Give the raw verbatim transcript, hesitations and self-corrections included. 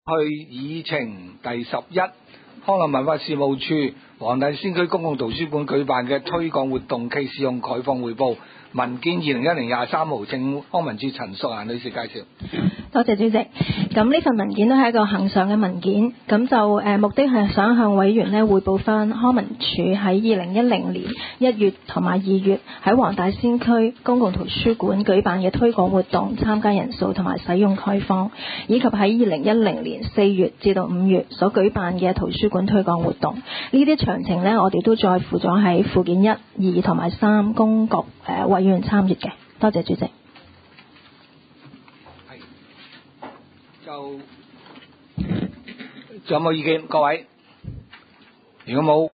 去議程第十一，康樂文化事務處黃大仙區公共圖書館舉辦嘅推廣活動暨使用概況匯報文件二零一零廿三號，請康文署陳淑嫻女士介紹。 多謝主席。咁呢份文件都係一個恆常嘅文件，咁就誒、呃、目的係想向委員呢匯報翻康文署喺二零一零年一月同埋二月喺黃大仙區公共圖書館舉辦嘅推廣活動參加人數同埋使用概況，以及喺二零一零年四月至到五月所舉辦嘅圖書館推廣活動。呢啲詳情呢，我哋都載附咗喺附件一、二同埋三，供各誒委員參閱嘅。多謝主席。 就仲有冇意見？各位，如果冇。